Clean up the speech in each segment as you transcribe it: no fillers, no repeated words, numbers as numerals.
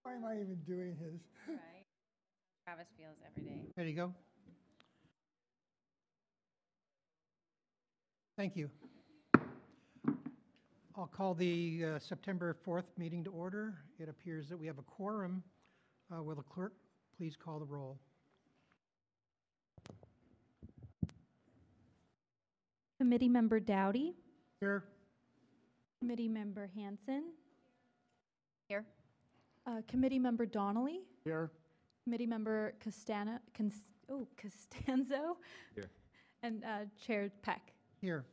Why am I even doing his? Right. Travis feels every day. There you go. Thank you. I'll call the September 4th meeting to order. It appears that we have a quorum. Will the clerk please call the roll? Committee Member Dowdy, Here. Committee Member Hanson, Here. Committee Member Donnelly, Here. Committee Member Costanzo, Here. and Chair Peck. Here.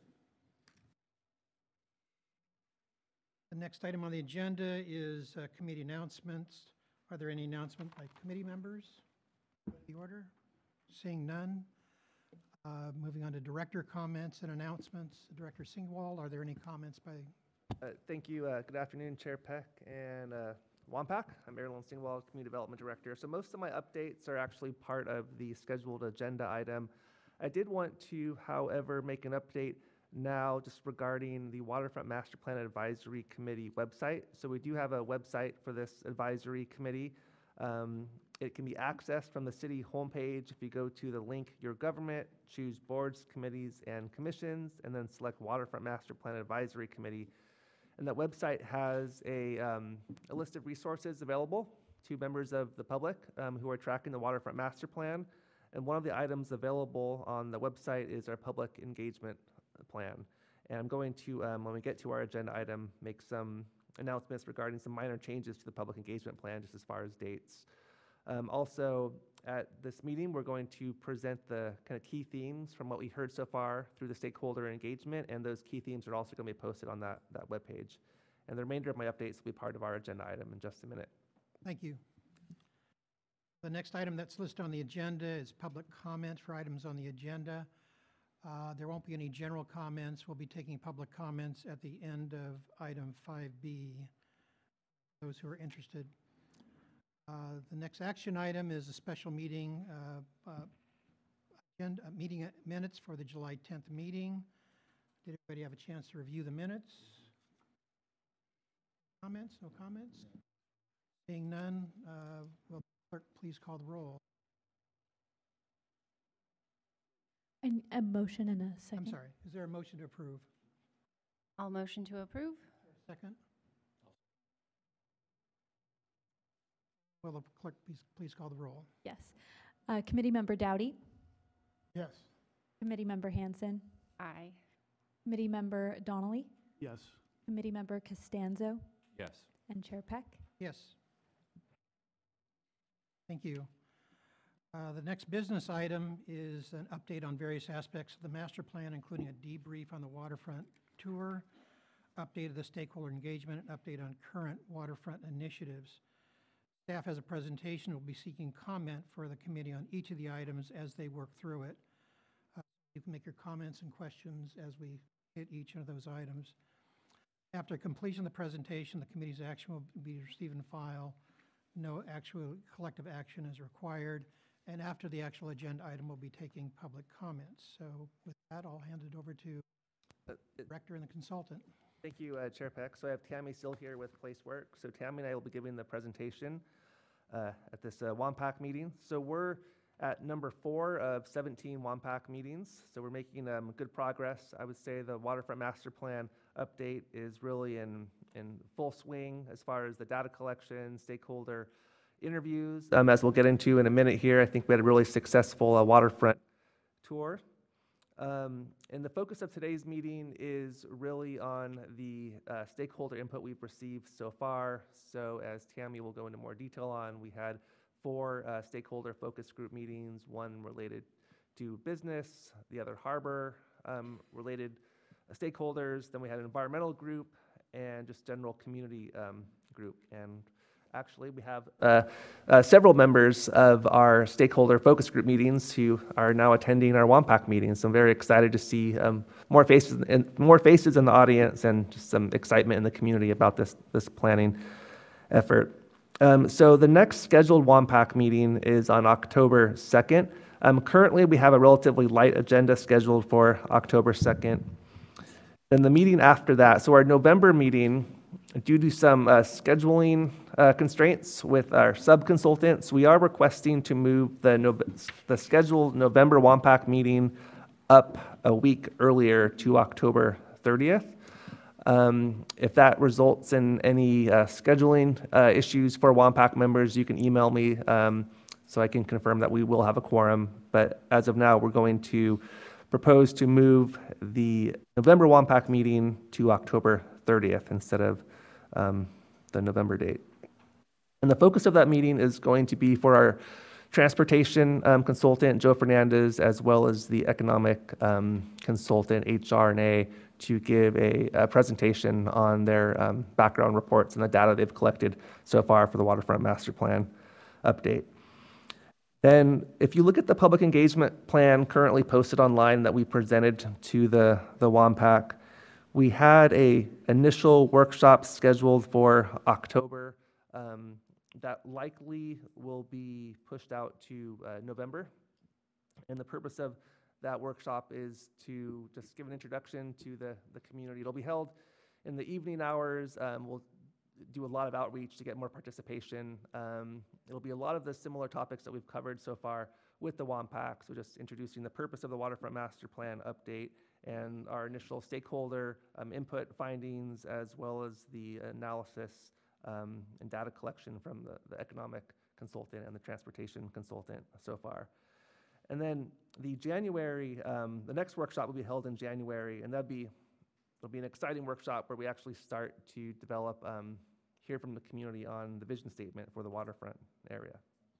The next item on the agenda is committee announcements. Are there any announcements by committee members? The order? Seeing none. Moving on to director comments and announcements. Director Singwall, are there any comments by? Thank you. Good afternoon, Chair Peck and Wampak. I'm Marilyn Singwall, Community Development Director. So most of my updates are actually part of the scheduled agenda item. I did want to, however, make an update now just regarding the Waterfront Master Plan Advisory Committee website. So we do have a website for this advisory committee. It can be accessed from the city homepage. If you go to the link Your Government, choose Boards, Committees, and Commissions, and then select Waterfront Master Plan Advisory Committee. And that website has a list of resources available to members of the public who are tracking the Waterfront Master Plan. And one of the items available on the website is our public engagement plan. And I'm going to, when we get to our agenda item, make some announcements regarding some minor changes to the public engagement plan, just as far as dates. Also, at this meeting, we're going to present the kind of key themes from what we heard so far through the stakeholder engagement, and those key themes are also going to be posted on that webpage. And the remainder of my updates will be part of our agenda item in just a minute. Thank you. The next item that's listed on the agenda is public comments for items on the agenda. There won't be any general comments. We'll be taking public comments at the end of item 5B, those who are interested. The next action item is a special meeting, meeting minutes for the July 10th meeting. Did everybody have a chance to review the minutes? Comments? No comments? Seeing none, will the clerk please call the roll? And a motion and a second. I'm sorry, is there a motion to approve? I'll motion to approve. Second? Will the clerk please call the roll? Yes. Committee Member Dowdy, Yes. Committee Member Hanson, Aye. Committee Member Donnelly, Yes. Committee Member Costanzo, Yes. and Chair Peck. Yes. Thank you. The next business item is an update on various aspects of the master plan, including a debrief on the waterfront tour, update of the stakeholder engagement, and update on current waterfront initiatives. Staff has a presentation. We'll be seeking comment for the committee on each of the items as they work through it. You can make your comments and questions as we hit each of those items. After completion of the presentation, the committee's action will be received and filed. No actual collective action is required. And after the actual agenda item, we'll be taking public comments. So with that, I'll hand it over to the director and the consultant. Thank you, Chair Peck. So I have Tammy still here with Placework. So Tammy and I will be giving the presentation at this Wampak meeting. So we're at number 4 of 17 Wampak meetings. So we're making good progress. I would say the Waterfront Master Plan update is really in full swing as far as the data collection, stakeholder interviews. As we'll get into in a minute here, I think we had a really successful waterfront tour. And the focus of today's meeting is really on the stakeholder input we've received so far. So as Tammy will go into more detail on, we had 4 stakeholder focus group meetings, one related to business, the other harbor related stakeholders. Then we had an environmental group and just general community group. And actually, we have several members of our stakeholder focus group meetings who are now attending our Wampak meetings. So I'm very excited to see more faces in the audience and just some excitement in the community about this planning effort. So the next scheduled Wampak meeting is on October 2nd. Currently, we have a relatively light agenda scheduled for October 2nd. Then the meeting after that, so our November meeting due to some scheduling constraints with our sub-consultants, we are requesting to move the scheduled November WAMPAC meeting up a week earlier to October 30th. If that results in any scheduling issues for WAMPAC members, you can email me so I can confirm that we will have a quorum. But as of now, we're going to propose to move the November WAMPAC meeting to October 30th instead of the November date. And the focus of that meeting is going to be for our transportation consultant, Joe Fernandez, as well as the economic consultant, HR&A, to give a presentation on their background reports and the data they've collected so far for the Waterfront Master Plan update. Then, if you look at the public engagement plan currently posted online that we presented to the WAMPAC, we had a initial workshop scheduled for October that likely will be pushed out to November. And the purpose of that workshop is to just give an introduction to the community. It'll be held in the evening hours. We'll do a lot of outreach to get more participation. It'll be a lot of the similar topics that we've covered so far with the WAMPAC, so just introducing the purpose of the Waterfront Master Plan update and our initial stakeholder input findings, as well as the analysis and data collection from the economic consultant and the transportation consultant so far. And then the next workshop will be held in January, and it'll be an exciting workshop where we actually start to develop, hear from the community on the vision statement for the waterfront area.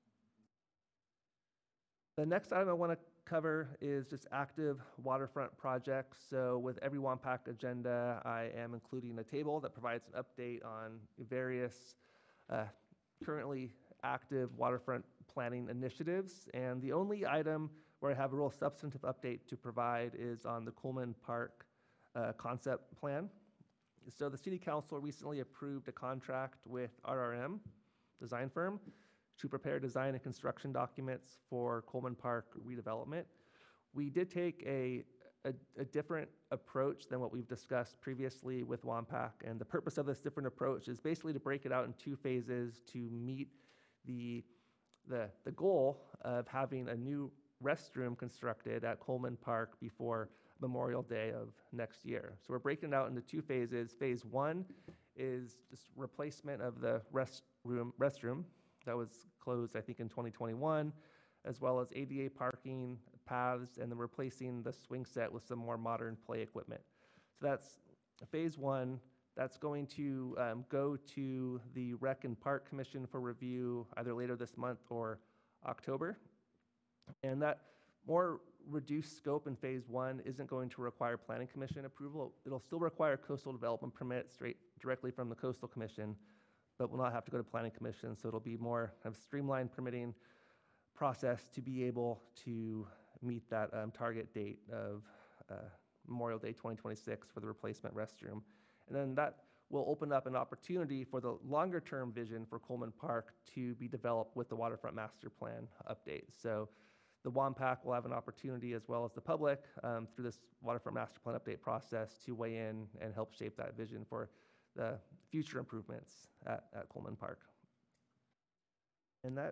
The next item I want to cover is just active waterfront projects. So with every WAMPAC agenda, I am including a table that provides an update on various currently active waterfront planning initiatives. And the only item where I have a real substantive update to provide is on the Coleman Park concept plan. So the City Council recently approved a contract with RRM, design firm, to prepare design and construction documents for Coleman Park redevelopment. We did take a different approach than what we've discussed previously with WAMPAC, and the purpose of this different approach is basically to break it out in two phases to meet the goal of having a new restroom constructed at Coleman Park before Memorial Day of next year. So we're breaking it out into two phases. Phase one is just replacement of the restroom that was closed, I think, in 2021, as well as ADA parking, paths, and then replacing the swing set with some more modern play equipment. So that's phase one. That's going to go to the Rec and Park Commission for review either later this month or October. And that more reduced scope in phase one isn't going to require Planning Commission approval. It'll still require coastal development permit directly from the Coastal Commission, but will not have to go to Planning Commission. So it'll be more of a streamlined permitting process to be able to meet that target date of Memorial Day 2026 for the replacement restroom. And then that will open up an opportunity for the longer term vision for Coleman Park to be developed with the Waterfront Master Plan update. So the WAMPAC will have an opportunity, as well as the public, through this Waterfront Master Plan update process, to weigh in and help shape that vision for the future improvements at Coleman Park. And that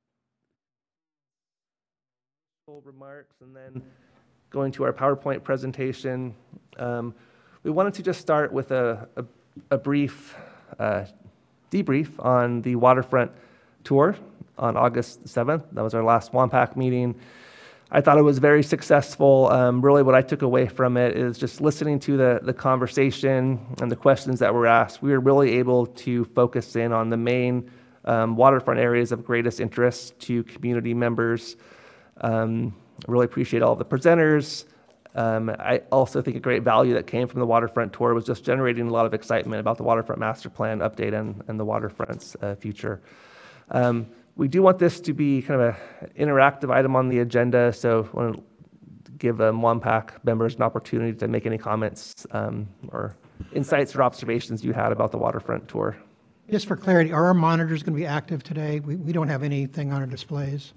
remarks, and then going to our PowerPoint presentation, we wanted to just start with a brief debrief on the waterfront tour on August 7th. That was our last WAMPAC meeting. I thought it was very successful. Really what I took away from it is just listening to the conversation and the questions that were asked. We were really able to focus in on the main waterfront areas of greatest interest to community members. I really appreciate all of the presenters. I also think a great value that came from the waterfront tour was just generating a lot of excitement about the Waterfront Master Plan update and the waterfront's future. We do want this to be kind of an interactive item on the agenda, so I want to give WAMPAC members an opportunity to make any comments or insights or observations you had about the waterfront tour. Just for clarity, are our monitors going to be active today? We don't have anything on our displays.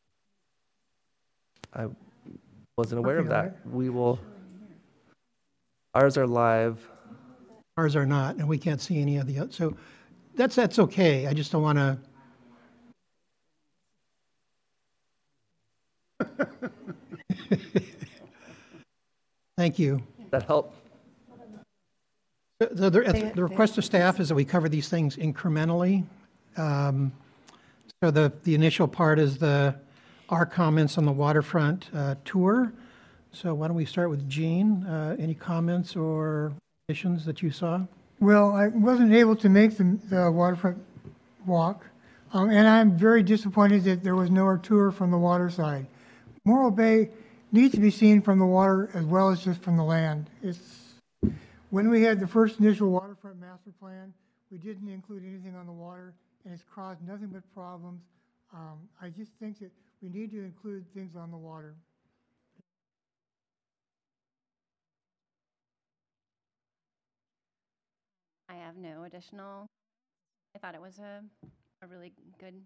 I wasn't aware of Okay, all that. We will. Ours are live. Ours are not, and we can't see any of the, so that's okay. I just don't want to. Thank you. That help? The request of staff is that we cover these things incrementally. So the initial part is our comments on the waterfront tour. So why don't we start with Jean? Any comments or additions that you saw? Well, I wasn't able to make the waterfront walk, and I'm very disappointed that there was no tour from the water side. Morro Bay needs to be seen from the water as well as just from the land. When we had the first initial waterfront master plan, we didn't include anything on the water, and it's caused nothing but problems. I just think that we need to include things on the water. I have no additional. I thought it was a really good.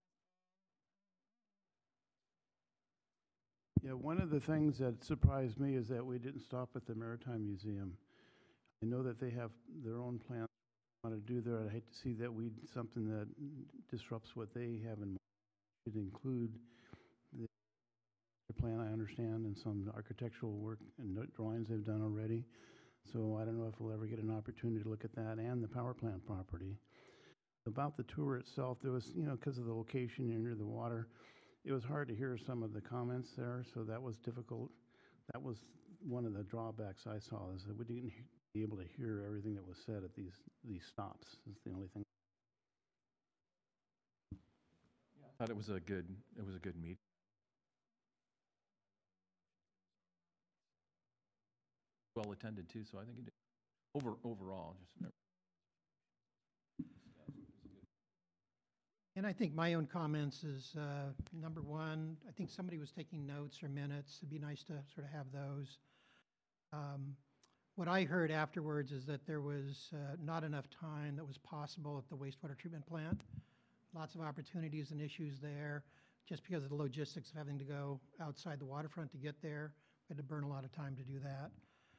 Yeah, one of the things that surprised me is that we didn't stop at the Maritime Museum. I know that they have their own plan they want to do there. I'd hate to see that something that disrupts what they have in mind. Should include the plan, I understand, and some architectural work and drawings they've done already. So I don't know if we'll ever get an opportunity to look at that and the power plant property. About the tour itself, there was, because of the location, you're near the water, it was hard to hear some of the comments there, so that was difficult. That was one of the drawbacks I saw, is that we didn't be able to hear everything that was said at these stops. Is the only thing. I thought it was a good meet. Well attended too, so I think it did. Overall, just. And I think my own comments is, number one, I think somebody was taking notes or minutes. It'd be nice to sort of have those. What I heard afterwards is that there was not enough time that was possible at the wastewater treatment plant. Lots of opportunities and issues there, just because of the logistics of having to go outside the waterfront to get there. We had to burn a lot of time to do that.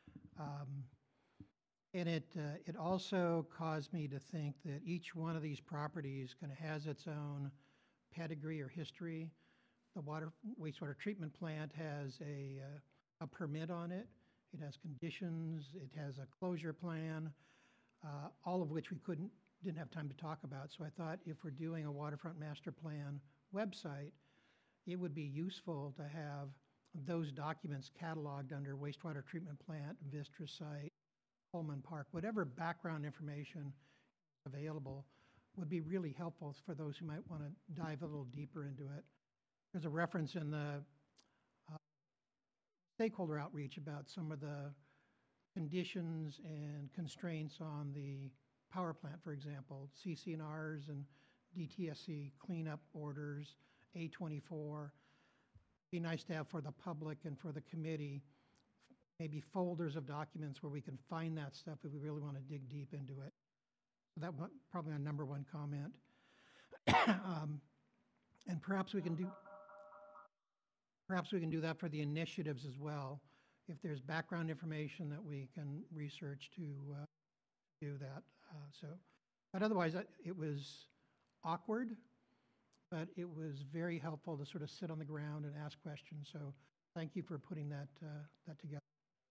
And it also caused me to think that each one of these properties kind of has its own pedigree or history. The wastewater treatment plant has a permit on it. It has conditions. It has a closure plan, all of which we didn't have time to talk about. So I thought if we're doing a waterfront master plan website, it would be useful to have those documents cataloged under wastewater treatment plant, Vistra site, Coleman Park, whatever background information available would be really helpful for those who might want to dive a little deeper into it. There's a reference in the stakeholder outreach about some of the conditions and constraints on the power plant, for example, CC&Rs and DTSC cleanup orders, A24. Be nice to have for the public and for the committee, maybe folders of documents where we can find that stuff if we really want to dig deep into it. So that was probably my number one comment. And perhaps we can do that for the initiatives as well. If there's background information that we can research to do that. But otherwise, it was awkward, but it was very helpful to sort of sit on the ground and ask questions. So thank you for putting that together.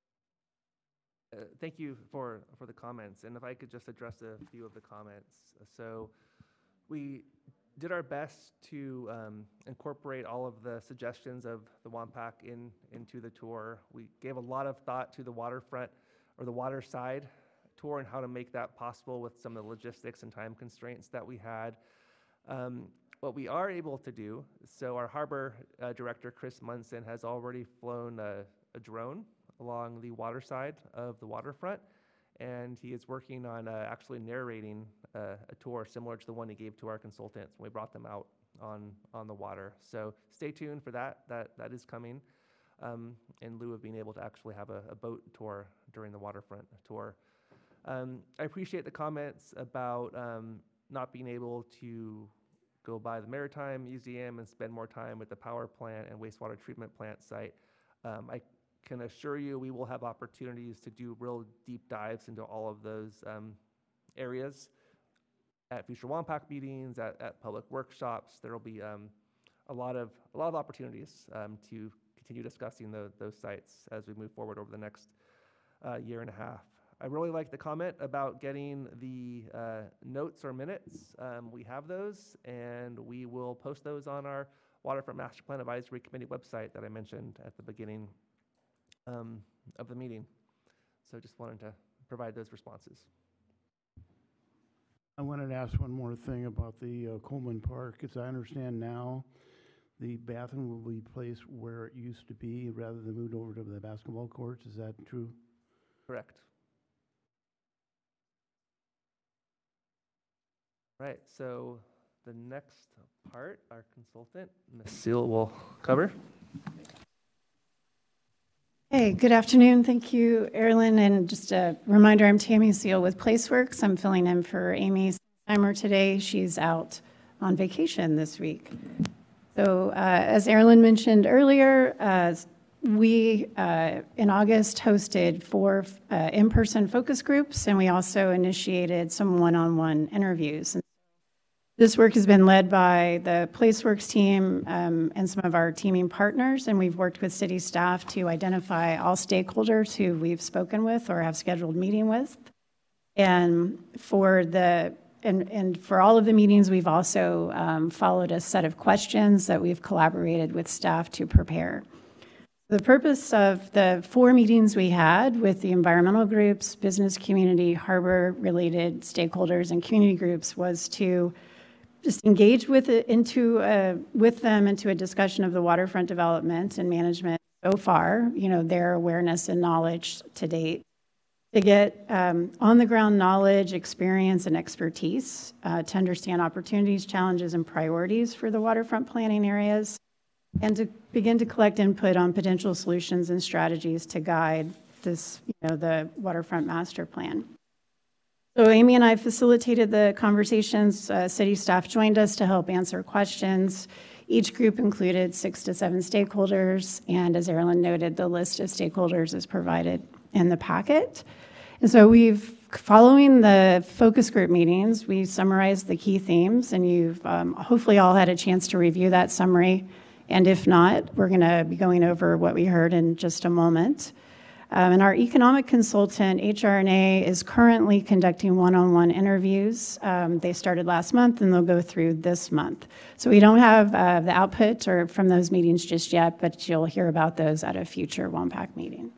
Thank you for the comments. And if I could just address a few of the comments. So we did our best to incorporate all of the suggestions of the WAMPAC into the tour. We gave a lot of thought to the waterfront or the water side tour and how to make that possible with some of the logistics and time constraints that we had. What we are able to do, so our harbor director, Chris Munson, has already flown a drone along the water side of the waterfront, and he is working on actually narrating a tour similar to the one he gave to our consultants when we brought them out on the water. So stay tuned for that. That is coming in lieu of being able to actually have a boat tour during the waterfront tour. I appreciate the comments about not being able to go by the Maritime Museum and spend more time with the power plant and wastewater treatment plant site. I can assure you we will have opportunities to do real deep dives into all of those areas at future WAMPAC meetings, at public workshops. There will be a lot of opportunities to continue discussing those sites as we move forward over the next year and a half. I really like the comment about getting the notes or minutes. We have those, and we will post those on our Waterfront Master Plan Advisory Committee website that I mentioned at the beginning of the meeting. So just wanted to provide those responses. I wanted to ask one more thing about the Coleman Park. As I understand now, the bathroom will be placed where it used to be rather than moved over to the basketball courts. Is that true? Correct. Right, so the next part, our consultant, Ms. Seal, will cover. Hey, good afternoon. Thank you, Erin. And just a reminder, I'm Tammy Seal with PlaceWorks. I'm filling in for Amy Timer today. She's out on vacation this week. So as Erin mentioned earlier, we in August hosted 4 in-person focus groups, and we also initiated some one-on-one interviews. And this work has been led by the PlaceWorks team and some of our teaming partners, and we've worked with city staff to identify all stakeholders who we've spoken with or have scheduled meeting with. And for all of the meetings, we've also followed a set of questions that we've collaborated with staff to prepare. The purpose of the 4 meetings we had with the environmental groups, business community, harbor-related stakeholders, and community groups was to just engage with them into a discussion of the waterfront development and management so far, their awareness and knowledge to date, to get on-the-ground knowledge, experience, and expertise to understand opportunities, challenges, and priorities for the waterfront planning areas, and to begin to collect input on potential solutions and strategies to guide this, the waterfront master plan. So Amy and I facilitated the conversations. City staff joined us to help answer questions. Each group included 6 to 7 stakeholders, and as Erin noted, the list of stakeholders is provided in the packet. And so following the focus group meetings, we summarized the key themes, and you've hopefully all had a chance to review that summary. And if not, we're going to be going over what we heard in just a moment. And our economic consultant, HRNA, is currently conducting one-on-one interviews. They started last month, and they'll go through this month. So we don't have the output from those meetings just yet, but you'll hear about those at a future WAMPAC meeting.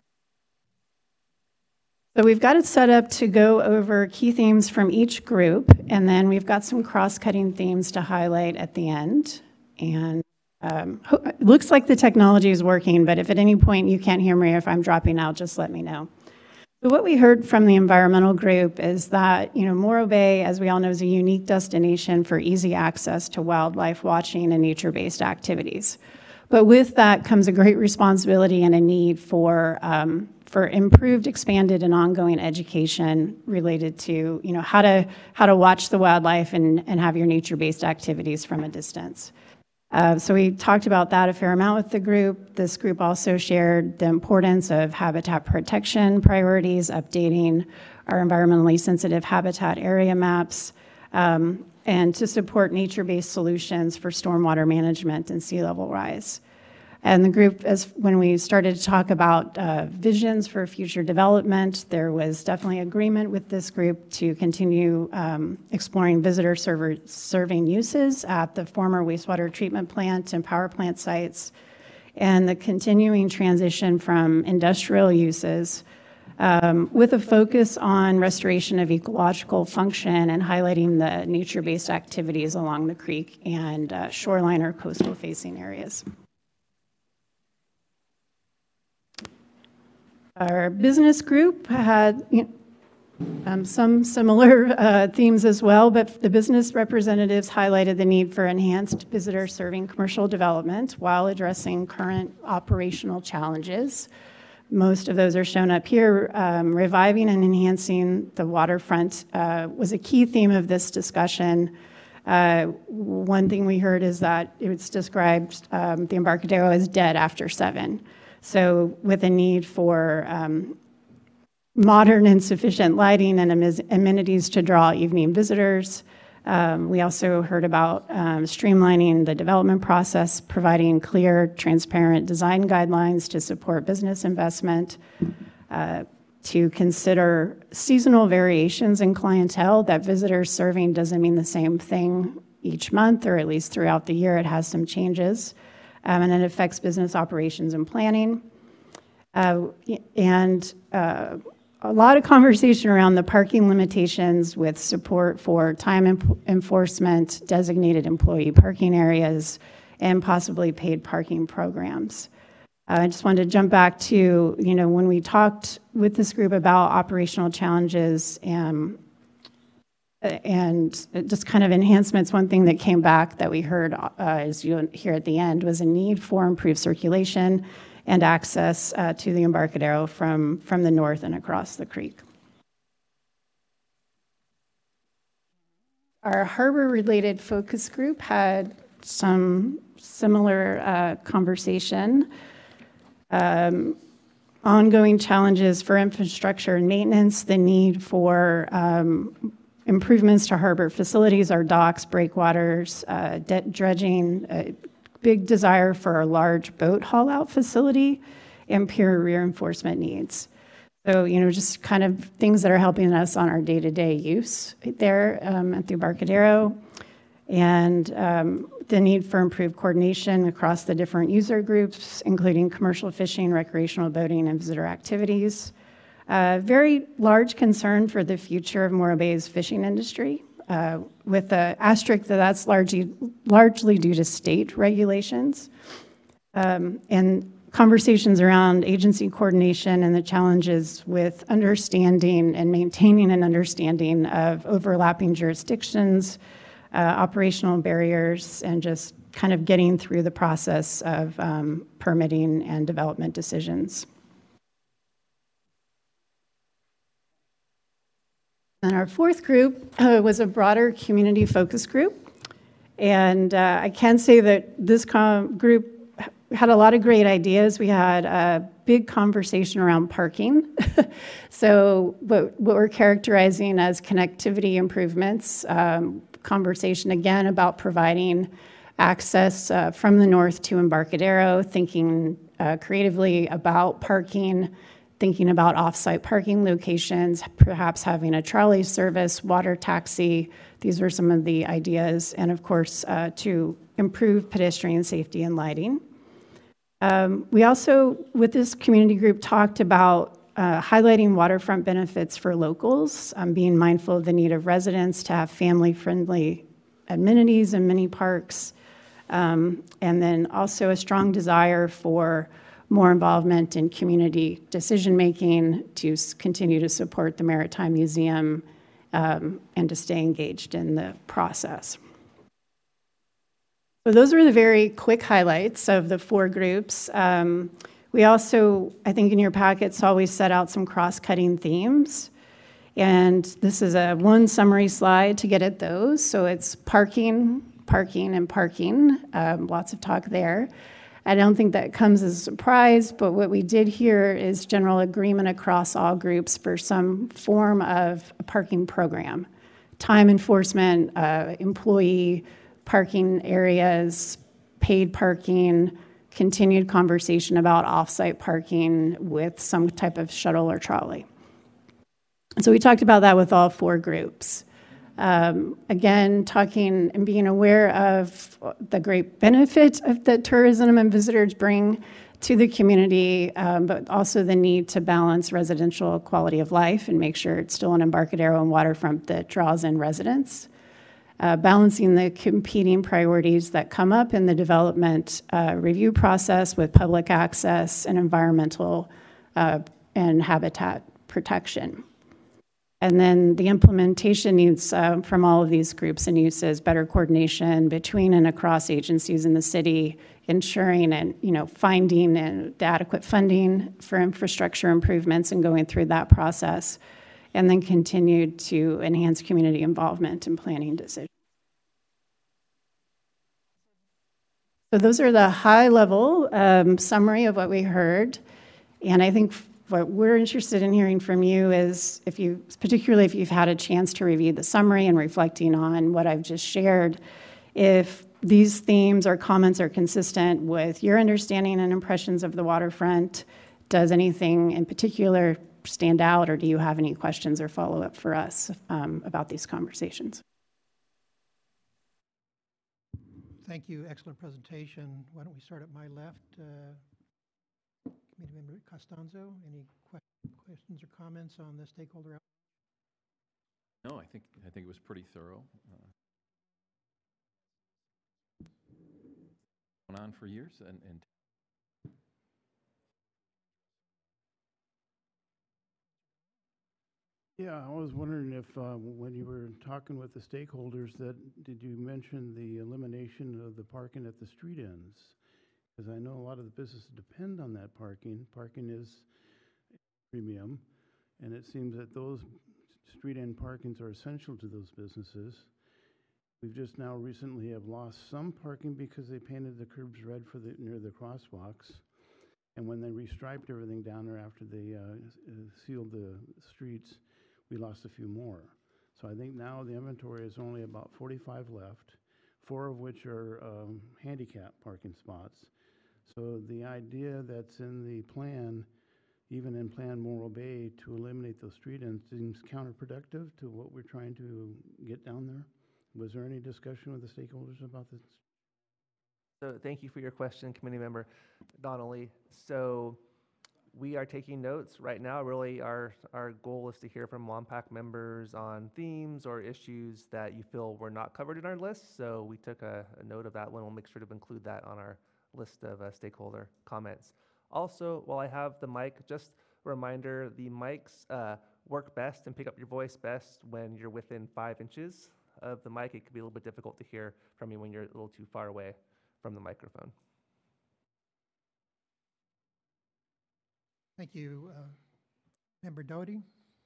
So we've got it set up to go over key themes from each group, and then we've got some cross-cutting themes to highlight at the end. And it looks like the technology is working, but if at any point you can't hear me or if I'm dropping out, just let me know. So what we heard from the environmental group is that, Morro Bay, as we all know, is a unique destination for easy access to wildlife watching and nature-based activities. But with that comes a great responsibility and a need for improved, expanded, and ongoing education related to, how to watch the wildlife and have your nature-based activities from a distance. So we talked about that a fair amount with the group. This group also shared the importance of habitat protection priorities, updating our environmentally sensitive habitat area maps, and to support nature-based solutions for stormwater management and sea level rise. And the group, when we started to talk about visions for future development, there was definitely agreement with this group to continue exploring visitor serving uses at the former wastewater treatment plant and power plant sites, and the continuing transition from industrial uses with a focus on restoration of ecological function and highlighting the nature-based activities along the creek and shoreline or coastal facing areas. Our business group had some similar themes as well, but the business representatives highlighted the need for enhanced visitor-serving commercial development while addressing current operational challenges. Most of those are shown up here. Reviving and enhancing the waterfront was a key theme of this discussion. One thing we heard is that it was described, the Embarcadero as dead after 7. So with a need for modern and sufficient lighting and amenities to draw evening visitors. We also heard about streamlining the development process, providing clear, transparent design guidelines to support business investment, to consider seasonal variations in clientele, that visitors serving doesn't mean the same thing each month, or at least throughout the year. It has some changes, and it affects business operations and planning. A lot of conversation around the parking limitations with support for time enforcement, designated employee parking areas, and possibly paid parking programs. I just wanted to jump back to, when we talked with this group about operational challenges and just kind of enhancements, one thing that came back that we heard, as you hear at the end, was a need for improved circulation and access to the Embarcadero from the north and across the creek. Our harbor-related focus group had some similar conversation. Ongoing challenges for infrastructure and maintenance, the need for improvements to harbor facilities, our docks, breakwaters, dredging, big desire for a large boat haul-out facility, and pier reinforcement needs. So, just kind of things that are helping us on our day-to-day use there at the Embarcadero, and the need for improved coordination across the different user groups, including commercial fishing, recreational boating, and visitor activities. Very large concern for the future of Morro Bay's fishing industry, with the asterisk that's largely due to state regulations, and conversations around agency coordination and the challenges with understanding and maintaining an understanding of overlapping jurisdictions, operational barriers, and just kind of getting through the process of permitting and development decisions. And our fourth group was a broader community focus group. And I can say that this group had a lot of great ideas. We had a big conversation around parking. So what we're characterizing as connectivity improvements, conversation again about providing access from the north to Embarcadero, thinking creatively about parking, thinking about off-site parking locations, perhaps having a trolley service, water taxi. These were some of the ideas, and of course, to improve pedestrian safety and lighting. We also, with this community group, talked about highlighting waterfront benefits for locals, being mindful of the need of residents to have family-friendly amenities and mini parks, and then also a strong desire for more involvement in community decision-making to continue to support the Maritime Museum and to stay engaged in the process. So those were the very quick highlights of the four groups. We also, I think in your packets, always set out some cross-cutting themes. And this is one summary slide to get at those. So it's parking, parking, and parking. Lots of talk there. I don't think that comes as a surprise, but what we did here is general agreement across all groups for some form of a parking program. Time enforcement, employee parking areas, paid parking, continued conversation about off-site parking with some type of shuttle or trolley. So we talked about that with all four groups. Again, talking and being aware of the great benefit of that tourism and visitors bring to the community, but also the need to balance residential quality of life and make sure it's still an Embarcadero and waterfront that draws in residents. Balancing the competing priorities that come up in the development review process with public access and environmental and habitat protection. And then the implementation needs from all of these groups and uses, better coordination between and across agencies in the city, ensuring and finding and the adequate funding for infrastructure improvements and going through that process, and then continued to enhance community involvement in planning decisions. So those are the high-level summary of what we heard. And I think what we're interested in hearing from you is particularly if you've had a chance to review the summary and reflecting on what I've just shared, if these themes or comments are consistent with your understanding and impressions of the waterfront. Does anything in particular stand out, or do you have any questions or follow-up for us about these conversations? Thank you. Excellent presentation. Why don't we start at my left? Committee Member Costanzo, any questions or comments on the stakeholder outreach? No, I think it was pretty thorough. Going on for years, and Yeah, I was wondering if, when you were talking with the stakeholders, did you mention the elimination of the parking at the street ends? Because I know a lot of the businesses depend on that parking. Parking is premium, and it seems that those street end parkings are essential to those businesses. We've just now recently have lost some parking because they painted the curbs red near the crosswalks. And when they restriped everything down there after they sealed the streets, we lost a few more. So I think now the inventory is only about 45 left, 4 of which are handicap parking spots. So the idea that's in the plan, even in Plan Morro Bay, to eliminate those street ends seems counterproductive to what we're trying to get down there. Was there any discussion with the stakeholders about this? So thank you for your question, Committee Member Donnelly. So we are taking notes right now. Really, our goal is to hear from WAMPAC members on themes or issues that you feel were not covered in our list. So we took a note of that one. We'll make sure to include that on our list of stakeholder comments. Also, while I have the mic, just a reminder, the mics work best and pick up your voice best when you're within 5 inches of the mic. It could be a little bit difficult to hear from you when you're a little too far away from the microphone. Thank you. Member Doty?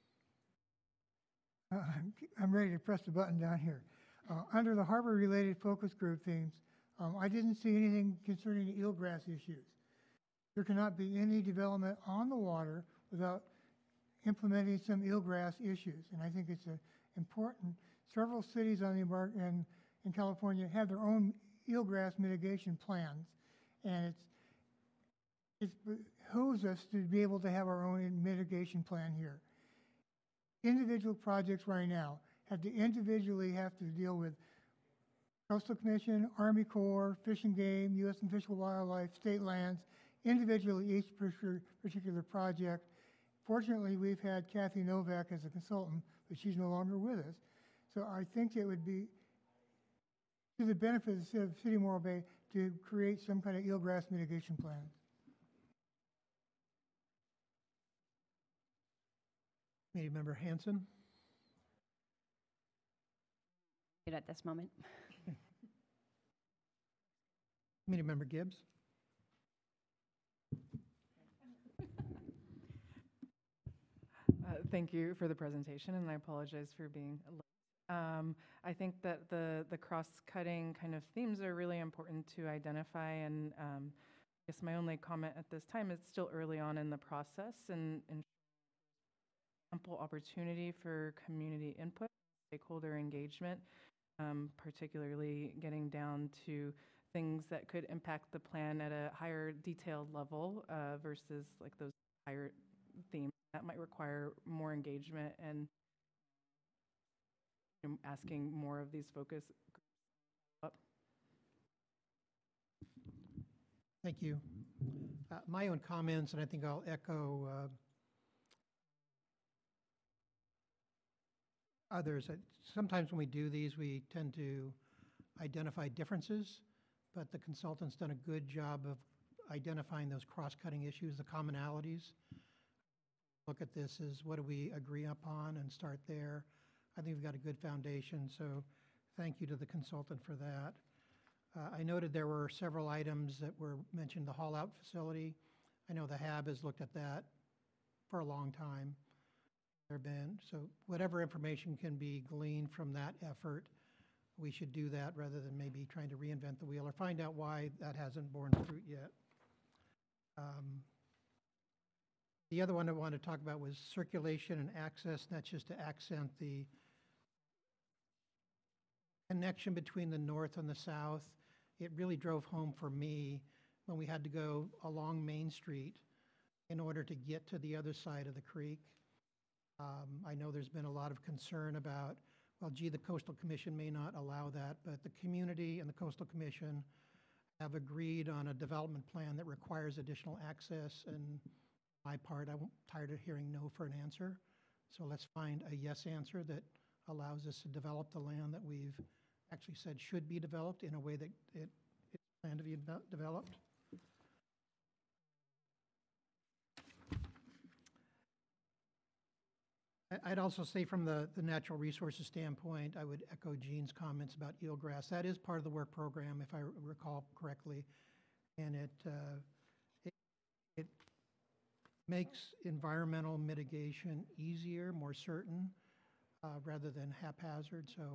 I'm ready to press the button down here. Under the harbor-related focus group themes, I didn't see anything concerning the eelgrass issues. There cannot be any development on the water without implementing some eelgrass issues, and I think it's important. Several cities on the in California have their own eelgrass mitigation plans, and it behooves us to be able to have our own mitigation plan here. Individual projects right now have to individually have to deal with Coastal Commission, Army Corps, Fish and Game, U.S. and Fish and Wildlife, state lands, individually each particular project. Fortunately, we've had Kathy Novak as a consultant, but she's no longer with us. So I think it would be to the benefit of the City of Morro Bay to create some kind of eelgrass mitigation plan. Committee Member Hanson? Good at this moment. Committee Member Gibbs? Thank you for the presentation, and I apologize for being late. I think that the cross-cutting kind of themes are really important to identify, and I guess my only comment at this time is it's still early on in the process and ample opportunity for community input, stakeholder engagement, particularly getting down to things that could impact the plan at a higher detailed level versus like those higher themes that might require more engagement and asking more of these focus groups up. Thank you. My own comments, and I think I'll echo others. Sometimes when we do these, we tend to identify differences, but the consultant's done a good job of identifying those cross-cutting issues, the commonalities. Look at this as what do we agree upon and start there. I think we've got a good foundation, so thank you to the consultant for that. I noted there were several items that were mentioned, the haul-out facility. I know the HAB has looked at that for a long time. So whatever information can be gleaned from that effort we should do that rather than maybe trying to reinvent the wheel or find out why that hasn't borne fruit yet. The other one I wanted to talk about was circulation and access, and that's just to accent the connection between the north and the south. It really drove home for me when we had to go along Main Street in order to get to the other side of the creek. I know there's been a lot of concern about, well, gee, the Coastal Commission may not allow that, but the community and the Coastal Commission have agreed on a development plan that requires additional access, and my part, I'm tired of hearing no for an answer. So let's find a yes answer that allows us to develop the land that we've actually said should be developed in a way that it's planned to be developed. I'd also say from the natural resources standpoint, I would echo Jean's comments about eelgrass. That is part of the work program, if I recall correctly, and it makes environmental mitigation easier, more certain, rather than haphazard. So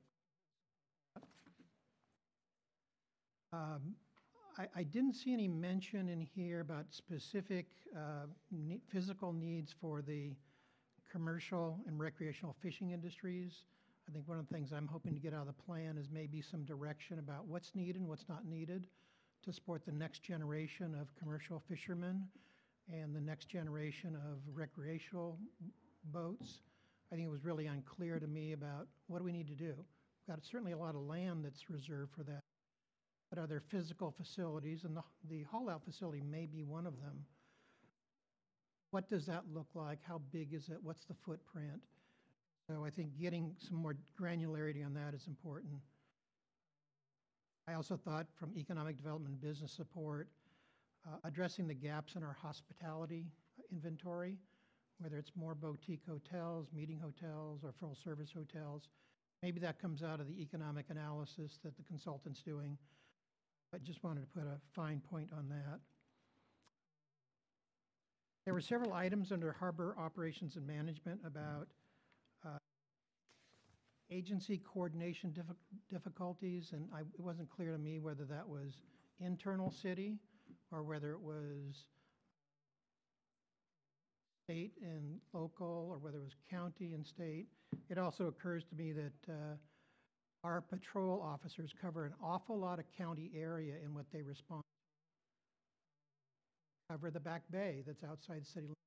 I didn't see any mention in here about specific physical needs for the commercial and recreational fishing industries. I think one of the things I'm hoping to get out of the plan is maybe some direction about what's needed and what's not needed to support the next generation of commercial fishermen and the next generation of recreational boats. I think it was really unclear to me about what do we need to do. We've got certainly a lot of land that's reserved for that, but are there physical facilities, and the haul-out facility may be one of them. What does that look like? How big is it? What's the footprint? So I think getting some more granularity on that is important. I also thought from economic development and business support, addressing the gaps in our hospitality inventory, whether it's more boutique hotels, meeting hotels, or full-service hotels. Maybe that comes out of the economic analysis that the consultant's doing, but just wanted to put a fine point on that. There were several items under harbor operations and management about agency coordination difficulties, and it wasn't clear to me whether that was internal city or whether it was state and local, or whether it was county and state. It also occurs to me that our patrol officers cover an awful lot of county area in what they respond. Cover the Back Bay that's outside city limits,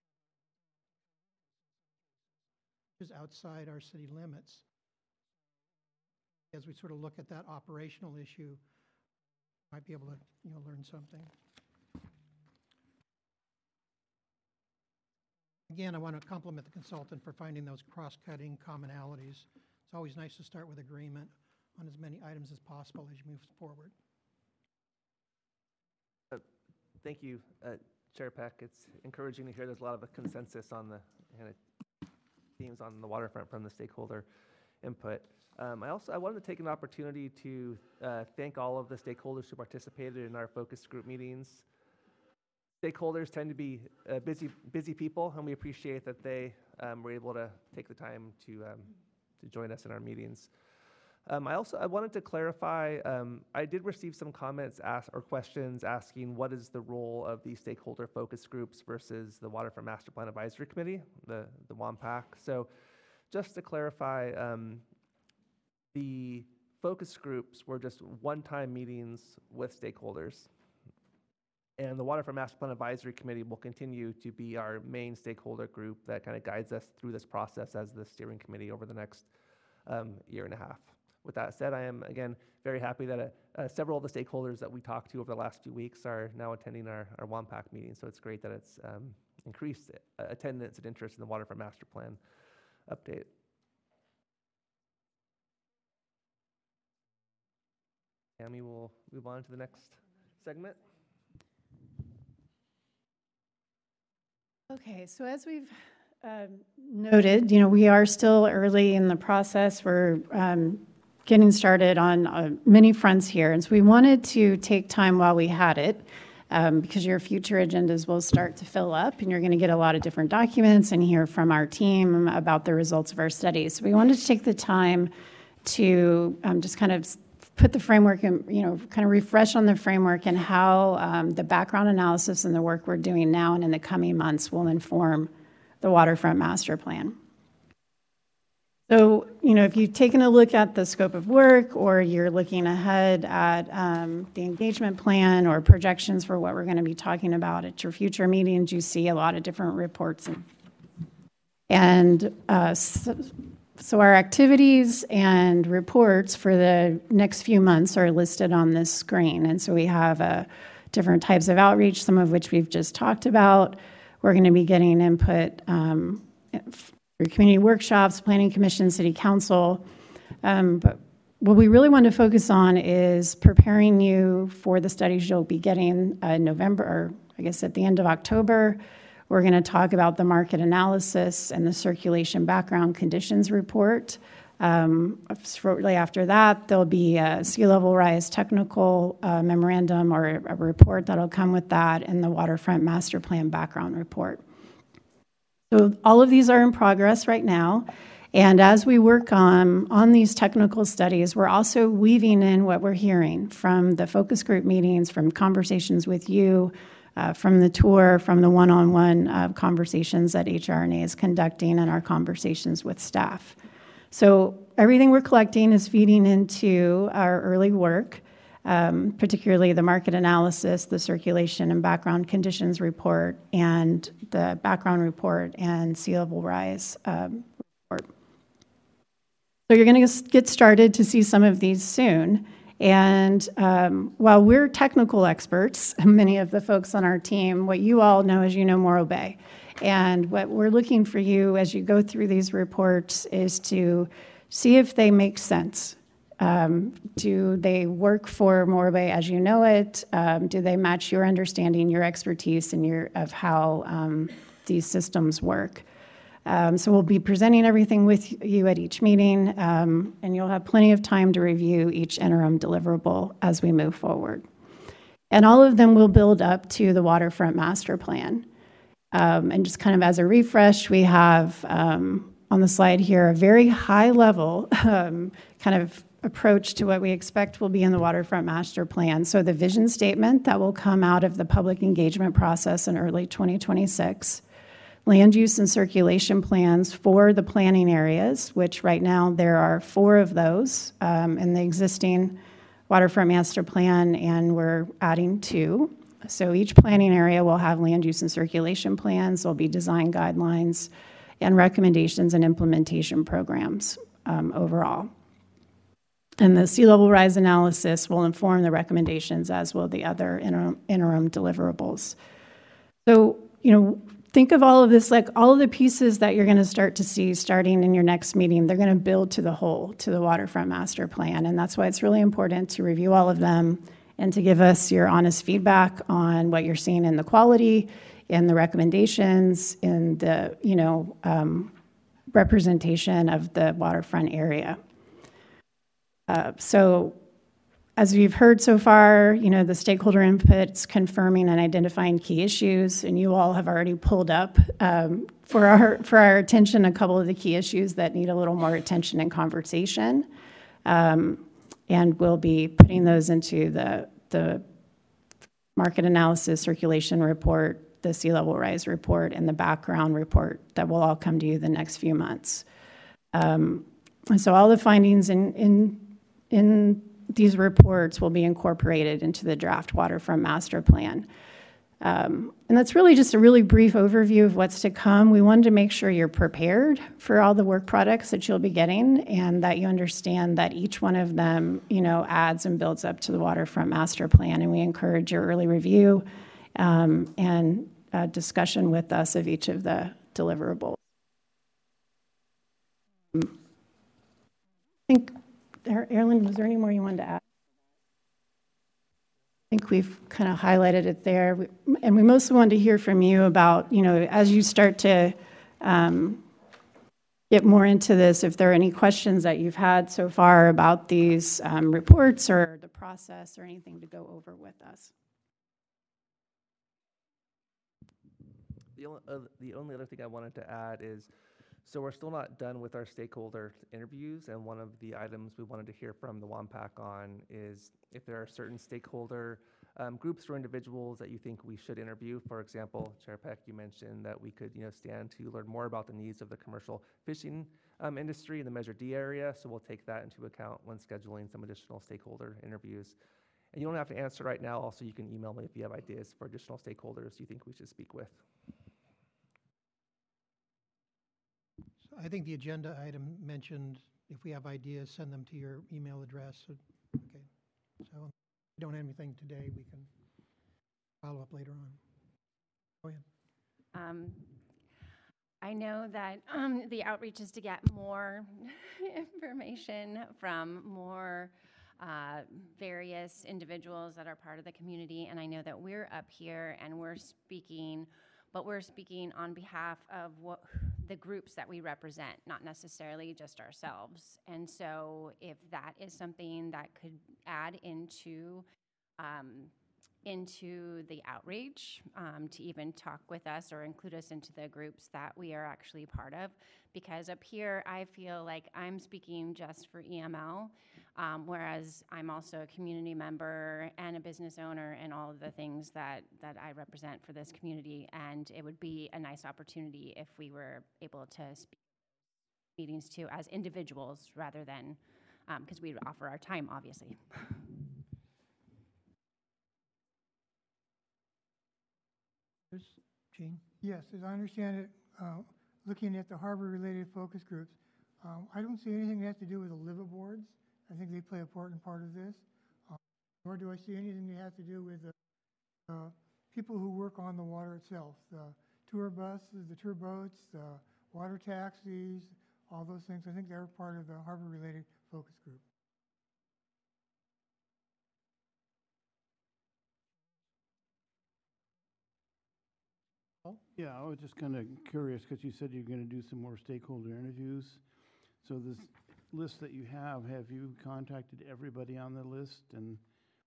is outside our city limits. As we sort of look at that operational issue, might be able to learn something. Again, I want to compliment the consultant for finding those cross-cutting commonalities. It's always nice to start with agreement on as many items as possible as you move forward. Thank you, Chair Peck. It's encouraging to hear there's a lot of a consensus on the kind of themes on the waterfront from the stakeholder input. I wanted to take an opportunity to thank all of the stakeholders who participated in our focus group meetings. Stakeholders tend to be busy people, and we appreciate that they were able to take the time to join us in our meetings. I wanted to clarify, I did receive some comments or questions asking what is the role of the stakeholder focus groups versus the Waterfront Master Plan Advisory Committee, the WAMPAC. So just to clarify, the focus groups were just one-time meetings with stakeholders. And the Waterfront Master Plan Advisory Committee will continue to be our main stakeholder group that kind of guides us through this process as the steering committee over the next year and a half. With that said, I am, again, very happy that several of the stakeholders that we talked to over the last few weeks are now attending our WAMPAC meeting. So it's great that it's increased attendance and interest in the Waterfront Master Plan update. Tammy will move on to the next segment. Okay, so as we've noted, we are still early in the process. We're getting started on many fronts here. And so we wanted to take time while we had it, because your future agendas will start to fill up and you're going to get a lot of different documents and hear from our team about the results of our studies. So we wanted to take the time to just kind of put the framework and, kind of refresh on the framework and how the background analysis and the work we're doing now and in the coming months will inform the waterfront master plan. So, if you've taken a look at the scope of work or you're looking ahead at the engagement plan or projections for what we're going to be talking about at your future meetings, you see a lot of different reports. So our activities and reports for the next few months are listed on this screen. And so we have different types of outreach, some of which we've just talked about. We're going to be getting input through community workshops, planning commission, city council. But what we really want to focus on is preparing you for the studies you'll be getting in November, or I guess at the end of October. We're going to talk about the market analysis and the circulation background conditions report. Shortly after that, there'll be a sea level rise technical memorandum or a report that'll come with that, and the waterfront master plan background report. So all of these are in progress right now. And as we work on these technical studies, we're also weaving in what we're hearing from the focus group meetings, from conversations with you, from the tour, from the one-on-one conversations that HRNA is conducting, and our conversations with staff. So everything we're collecting is feeding into our early work, particularly the market analysis, the circulation and background conditions report, and the background report and sea level rise report. So you're going to get started to see some of these soon. And while we're technical experts, many of the folks on our team, what you all know is Morro Bay. And what we're looking for you as you go through these reports is to see if they make sense. Do they work for Morro Bay as you know it? Do they match your understanding, your expertise, and of how these systems work? So we'll be presenting everything with you at each meeting, and you'll have plenty of time to review each interim deliverable as we move forward. And all of them will build up to the waterfront master plan. And just kind of as a refresh, we have on the slide here a very high level kind of approach to what we expect will be in the waterfront master plan. So the vision statement that will come out of the public engagement process in early 2026. Land use and circulation plans for the planning areas, which right now there are 4 of those in the existing waterfront master plan, and we're adding 2. So each planning area will have land use and circulation plans. There'll be design guidelines and recommendations and implementation programs overall. And the sea level rise analysis will inform the recommendations, as will the other interim deliverables. So, think of all of this, like all of the pieces that you're going to start to see starting in your next meeting, they're going to build to the whole, to the waterfront master plan. And that's why it's really important to review all of them and to give us your honest feedback on what you're seeing in the quality, in the recommendations, in the, representation of the waterfront area. So as we've heard so far, the stakeholder inputs confirming and identifying key issues, and you all have already pulled up for our attention a couple of the key issues that need a little more attention and conversation. And we'll be putting those into the market analysis circulation report, the sea level rise report, and the background report that will all come to you the next few months. And so all the findings in these reports will be incorporated into the draft waterfront master plan. And that's really just a really brief overview of what's to come. We wanted to make sure you're prepared for all the work products that you'll be getting, and that you understand that each one of them, adds and builds up to the waterfront master plan. And we encourage your early review and discussion with us of each of the deliverables. I think, Erin, was there any more you wanted to add? I think we've kind of highlighted it there. And we mostly wanted to hear from you about, as you start to get more into this, if there are any questions that you've had so far about these reports or the process or anything to go over with us. The only other thing I wanted to add is, So we're still not done with our stakeholder interviews, and one of the items we wanted to hear from the WAMPAC on is if there are certain stakeholder groups or individuals that you think we should interview. For example, Chair Peck, you mentioned that we could stand to learn more about the needs of the commercial fishing industry in the Measure D area, so we'll take that into account when scheduling some additional stakeholder interviews. And you don't have to answer right now. Also, you can email me if you have ideas for additional stakeholders you think we should speak with. So I think the agenda item mentioned if we have ideas, send them to your email address. Okay. So if we don't have anything today, we can follow up later on. Go ahead. I know that the outreach is to get more information from more various individuals that are part of the community, and I know that we're up here and we're speaking, but we're speaking on behalf of the groups that we represent, not necessarily just ourselves. And so if that is something that could add into the outreach, to even talk with us or include us into the groups that we are actually part of. Because up here, I feel like I'm speaking just for EML, whereas I'm also a community member and a business owner and all of the things that I represent for this community. And it would be a nice opportunity if we were able to speak meetings too as individuals rather than, because we offer our time, obviously. Gene? Yes, as I understand it, looking at the harbor-related focus groups, I don't see anything that has to do with the liveaboards. I think they play an important part of this. Nor do I see anything that has to do with the people who work on the water itself, the tour buses, the tour boats, the water taxis, all those things. I think they're part of the harbor-related focus group. Yeah, I was just kind of curious because you said you're going to do some more stakeholder interviews. So this list that you have you contacted everybody on the list and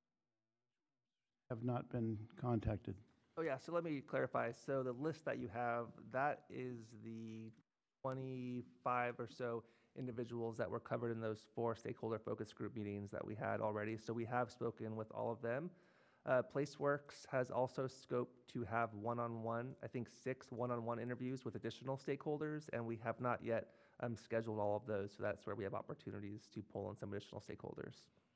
have not been contacted? Oh yeah, so let me clarify. So the list that you have, that is the 25 or so individuals that were covered in those 4 stakeholder focus group meetings that we had already. So we have spoken with all of them. PlaceWorks has also scoped to have one-on-one, I think 6 one-on-one interviews with additional stakeholders, and we have not yet scheduled all of those, so that's where we have opportunities to pull in some additional stakeholders.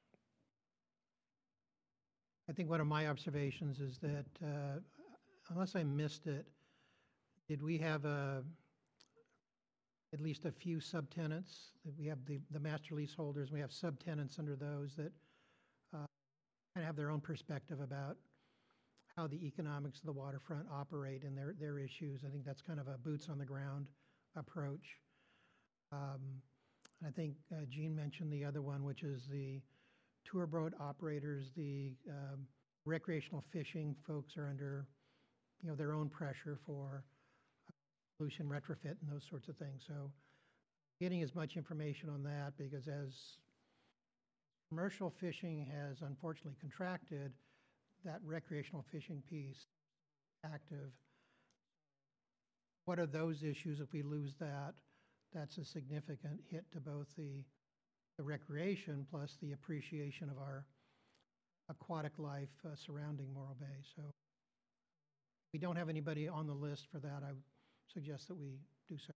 I think one of my observations is that, unless I missed it, did we have at least a few subtenants? We have the master leaseholders, we have subtenants under those that kind of have their own perspective about how the economics of the waterfront operate and their issues. I think that's kind of a boots on the ground approach. And I think Gene mentioned the other one, which is the tour boat operators, the recreational fishing folks are under, their own pressure for pollution retrofit and those sorts of things. So getting as much information on that, because as commercial fishing has unfortunately contracted, that recreational fishing piece active. What are those issues? If we lose that, that's a significant hit to both the recreation plus the appreciation of our aquatic life surrounding Morro Bay. So we don't have anybody on the list for that. I would suggest that we do so.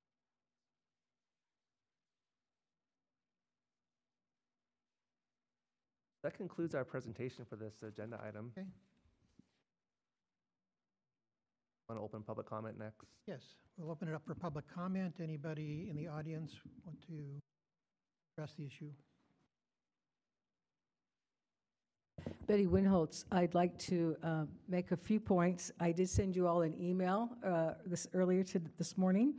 That concludes our presentation for this agenda item. Okay. Want to open public comment next? Yes, we'll open it up for public comment. Anybody in the audience want to address the issue? Betty Winholtz, I'd like to make a few points. I did send you all an email earlier this morning.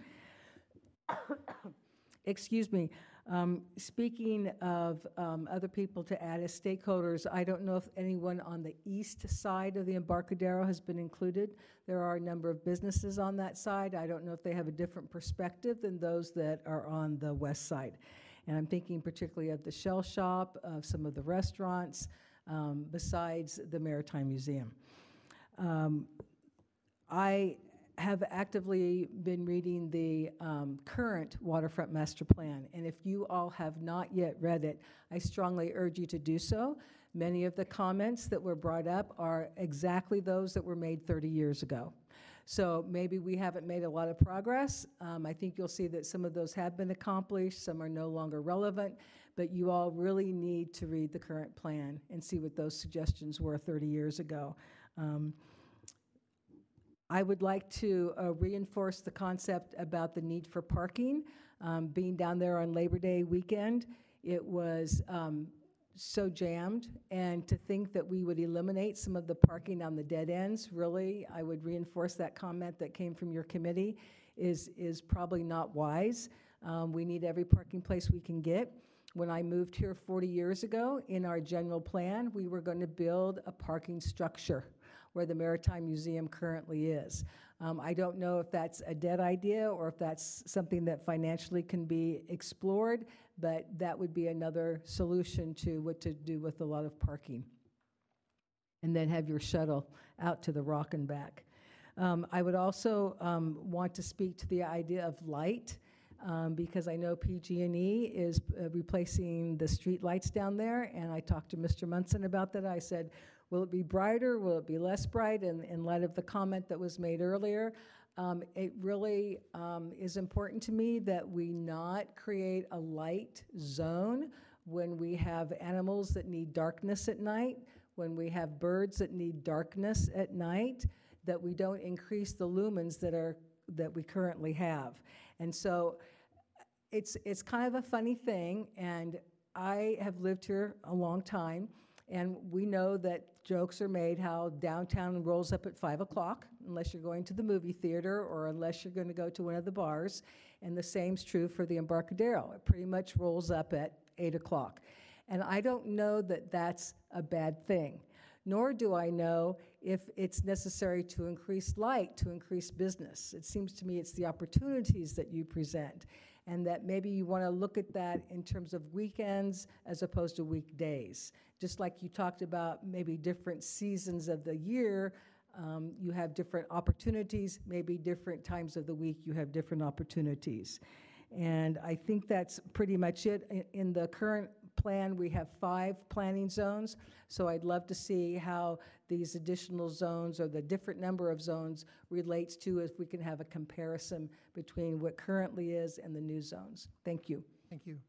Excuse me. Speaking of other people to add as stakeholders, I don't know if anyone on the east side of the Embarcadero has been included. There are a number of businesses on that side. I don't know if they have a different perspective than those that are on the west side. And I'm thinking particularly of the Shell Shop, of some of the restaurants, besides the Maritime Museum. I have actively been reading the current waterfront master plan. And if you all have not yet read it, I strongly urge you to do so. Many of the comments that were brought up are exactly those that were made 30 years ago. So maybe we haven't made a lot of progress. I think you'll see that some of those have been accomplished, some are no longer relevant, but you all really need to read the current plan and see what those suggestions were 30 years ago. I would like to reinforce the concept about the need for parking. Being down there on Labor Day weekend, it was so jammed, and to think that we would eliminate some of the parking on the dead ends, really, I would reinforce that comment that came from your committee, is probably not wise. We need every parking place we can get. When I moved here 40 years ago, in our general plan, we were going to build a parking structure where the Maritime Museum currently is. I don't know if that's a dead idea or if that's something that financially can be explored, but that would be another solution to what to do with a lot of parking. And then have your shuttle out to the Rock and back. I would also want to speak to the idea of light, because I know PG&E is replacing the street lights down there, and I talked to Mr. Munson about that. I said, will it be brighter? Will it be less bright? And in light of the comment that was made earlier, it really is important to me that we not create a light zone when we have animals that need darkness at night, when we have birds that need darkness at night, that we don't increase the lumens that we currently have. And so it's kind of a funny thing, and I have lived here a long time, and we know that jokes are made how downtown rolls up at 5 o'clock, unless you're going to the movie theater or unless you're going to go to one of the bars. And the same's true for the Embarcadero. It pretty much rolls up at 8 o'clock. And I don't know that that's a bad thing, nor do I know if it's necessary to increase light, to increase business. It seems to me it's the opportunities that you present, and that maybe you want to look at that in terms of weekends as opposed to weekdays. Just like you talked about maybe different seasons of the year, you have different opportunities, maybe different times of the week you have different opportunities. And I think that's pretty much it. In the current plan, we have 5 planning zones, so I'd love to see how these additional zones or the different number of zones relates to, if we can have a comparison between what currently is and the new zones. Thank you. Thank you.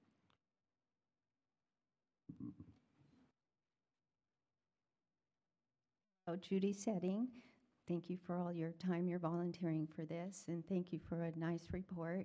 Judy Setting, thank you for all your time you're volunteering for this, and thank you for a nice report.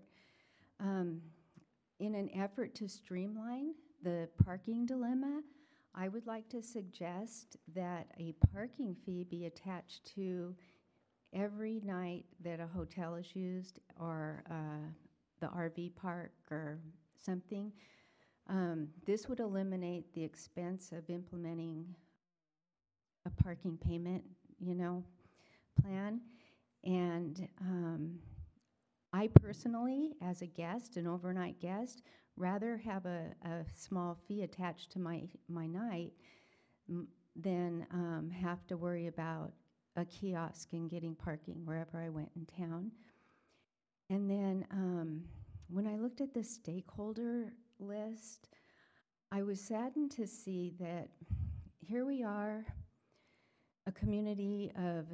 In an effort to streamline the parking dilemma, I would like to suggest that a parking fee be attached to every night that a hotel is used, or the RV park or something. This would eliminate the expense of implementing a parking payment, plan. And I personally, as a guest, an overnight guest, rather have a small fee attached to my night than have to worry about a kiosk and getting parking wherever I went in town. And then when I looked at the stakeholder list, I was saddened to see that here we are, a community of,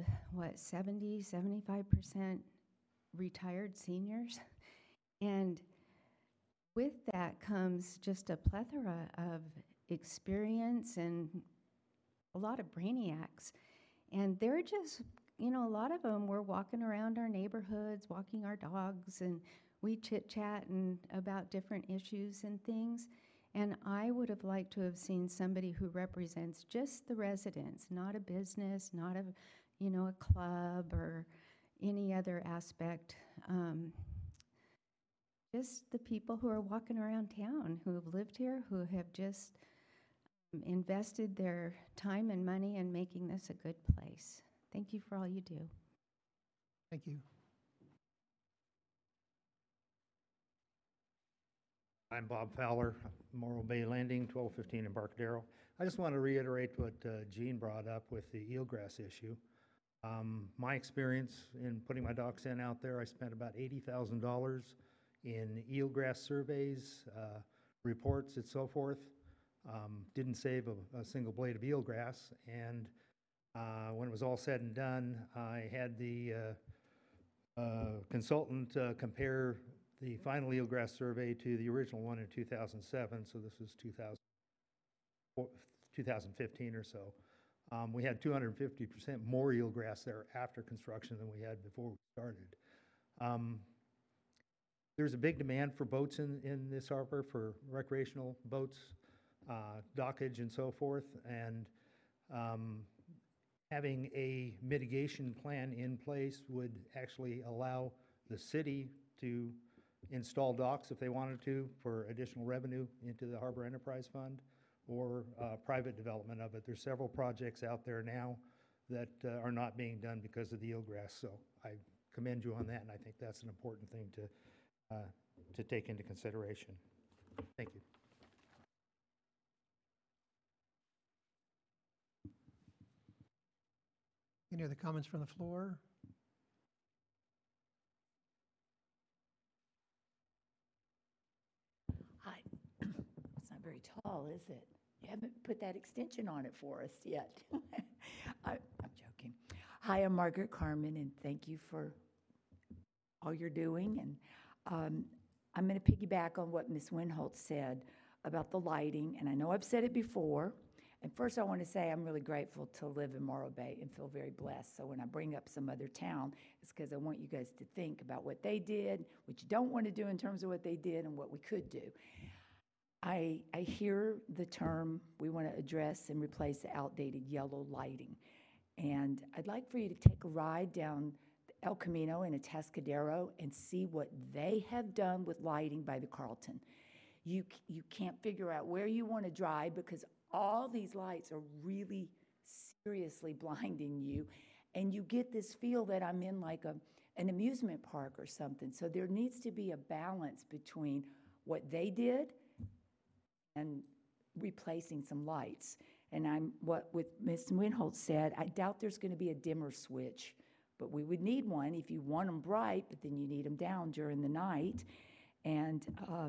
75% retired seniors. And with that comes just a plethora of experience and a lot of brainiacs. And they're just, a lot of them were walking around our neighborhoods, walking our dogs, and we chit-chat about different issues and things. And I would have liked to have seen somebody who represents just the residents, not a business, not a, a club or any other aspect. Just the people who are walking around town, who have lived here, who have just invested their time and money in making this a good place. Thank you for all you do. Thank you. I'm Bob Fowler, Morro Bay Landing, 1215 Embarcadero. I just want to reiterate what Jean brought up with the eelgrass issue. My experience in putting my docks in out there, I spent about $80,000 in eelgrass surveys, reports, and so forth. Didn't save a single blade of eelgrass, and when it was all said and done, I had the consultant compare the final eelgrass survey to the original one in 2007, so this was 2015 or so. We had 250% more eelgrass there after construction than we had before we started. There's a big demand for boats in this harbor, for recreational boats, dockage and so forth, and having a mitigation plan in place would actually allow the city to install docks if they wanted to for additional revenue into the Harbor Enterprise Fund, or private development of it. There's several projects out there now that are not being done because of the eelgrass, so I commend you on that, and I think that's an important thing to take into consideration. Thank you. Any other comments from the floor? Hi. It's not very tall, is it? You haven't put that extension on it for us yet. I'm joking. Hi, I'm Margaret Carmen, and thank you for all you're doing. And I'm going to piggyback on what Ms. Winholt said about the lighting, and I know I've said it before. And first, I want to say I'm really grateful to live in Morro Bay and feel very blessed. So when I bring up some other town, it's because I want you guys to think about what they did, what you don't want to do in terms of what they did, and what we could do. I hear the term, we want to address and replace the outdated yellow lighting. And I'd like for you to take a ride down El Camino in Atascadero and see what they have done with lighting by the Carlton. You can't figure out where you want to drive because all these lights are really seriously blinding you, and you get this feel that I'm in like an amusement park or something. So there needs to be a balance between what they did and replacing some lights. And what Ms. Winholt said, I doubt there's going to be a dimmer switch, but we would need one if you want them bright, but then you need them down during the night. And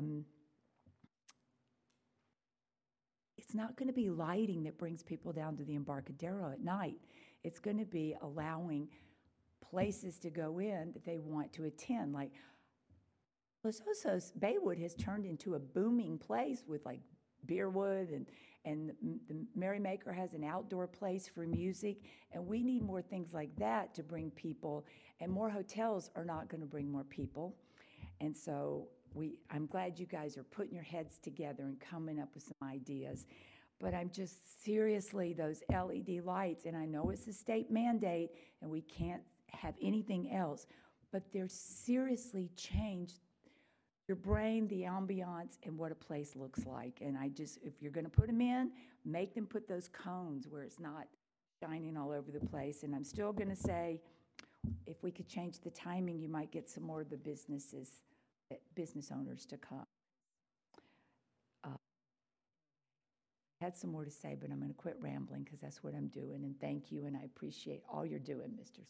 it's not going to be lighting that brings people down to the Embarcadero at night. It's going to be allowing places to go in that they want to attend. Like Los Osos, Baywood has turned into a booming place with like Beerwood, and the Merrymaker has an outdoor place for music, and we need more things like that to bring people, and more hotels are not going to bring more people. And so I'm glad you guys are putting your heads together and coming up with some ideas. But I'm just seriously, those LED lights, and I know it's a state mandate and we can't have anything else, but they're seriously changed your brain, the ambiance, and what a place looks like. And if you're going to put them in, make them put those cones where it's not shining all over the place. And I'm still going to say, if we could change the timing, you might get some more of the business owners to come. I had some more to say, but I'm going to quit rambling because that's what I'm doing. And thank you, and I appreciate all you're doing, Mr.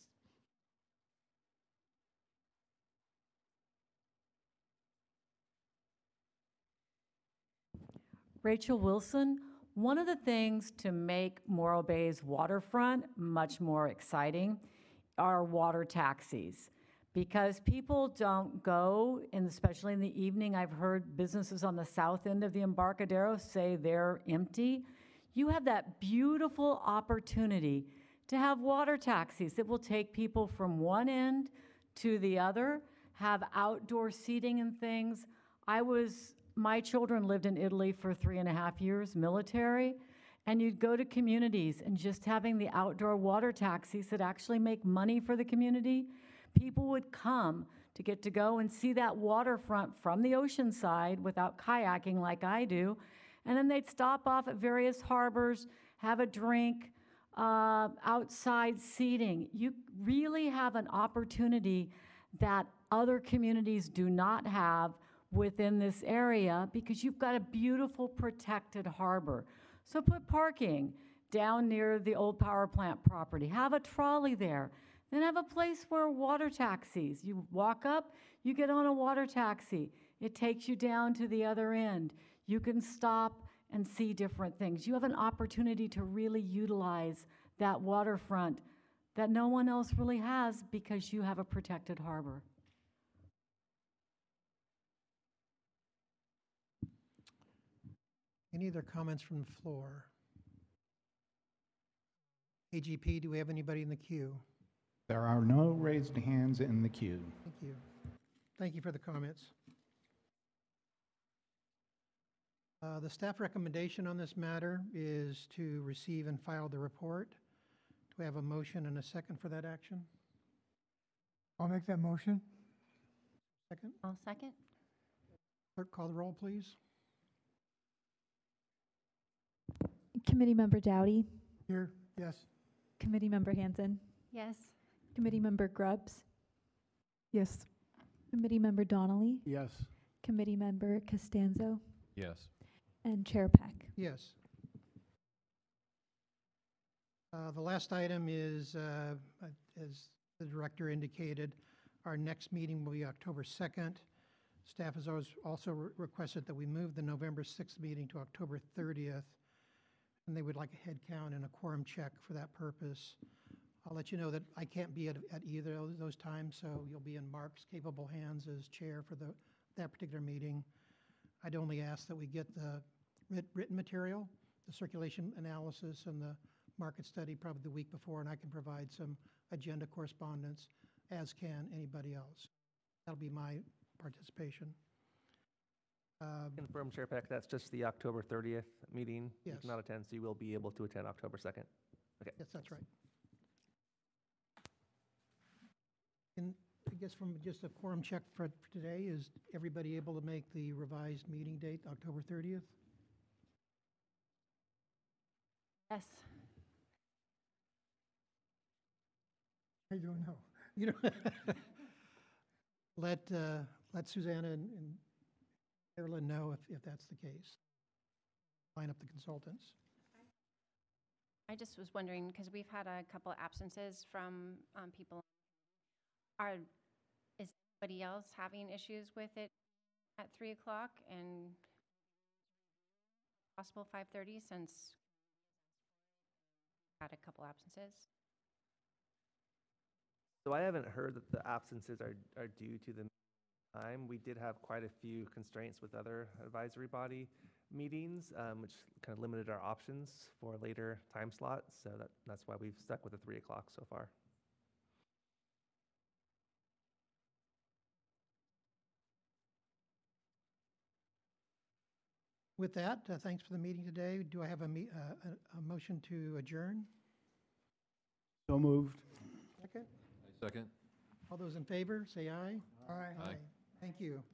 Rachel Wilson, one of the things to make Morro Bay's waterfront much more exciting are water taxis. Because people don't go, and especially in the evening, I've heard businesses on the south end of the Embarcadero say they're empty. You have that beautiful opportunity to have water taxis that will take people from one end to the other, have outdoor seating and things. My children lived in Italy for 3.5 years, military, and you'd go to communities and just having the outdoor water taxis that actually make money for the community. People would come to get to go and see that waterfront from the ocean side without kayaking like I do, and then they'd stop off at various harbors, have a drink, outside seating. You really have an opportunity that other communities do not have within this area because you've got a beautiful protected harbor. So put parking down near the old power plant property. Have a trolley there. Then have a place where water taxis. You walk up, you get on a water taxi. It takes you down to the other end. You can stop and see different things. You have an opportunity to really utilize that waterfront that no one else really has because you have a protected harbor. Any other comments from the floor? AGP, do we have anybody in the queue? There are no raised hands in the queue. Thank you. Thank you for the comments. The staff recommendation on this matter is to receive and file the report. Do we have a motion and a second for that action? I'll make that motion. Second? I'll second. Clerk, call the roll, please. Committee Member Dowdy, Here, yes. Committee Member Hanson, Yes. Committee Member Grubbs. Yes. Committee Member Donnelly, Yes. Committee Member Costanzo, Yes. and Chair Peck. Yes. The last item is, as the director indicated, our next meeting will be October 2nd. Staff has also requested that we move the November 6th meeting to October 30th, and they would like a head count and a quorum check for that purpose. I'll let you know that I can't be at either of those times, so you'll be in Mark's capable hands as chair for that particular meeting. I'd only ask that we get the written material, the circulation analysis, and the market study probably the week before, and I can provide some agenda correspondence, as can anybody else. That'll be my participation. Confirm, Chair Peck, that's just the October 30th meeting. You Yes. cannot attend, so you will be able to attend October 2nd. Okay. Yes, that's right. And I guess from just a quorum check for today, is everybody able to make the revised meeting date, October 30th? Yes. I don't know. You know, let Susanna and Carolyn know if that's the case. Line up the consultants. I just was wondering, because we've had a couple absences from people. Is anybody else having issues with it at 3 o'clock and possible 5:30 since we had a couple absences? So I haven't heard that the absences are due to the time. We did have quite a few constraints with other advisory body meetings, which kind of limited our options for later time slots. So that's why we've stuck with the 3 o'clock so far. With that, thanks for the meeting today. Do I have a motion to adjourn? So moved. Second? Second. All those in favor, say aye. All right. Thank you.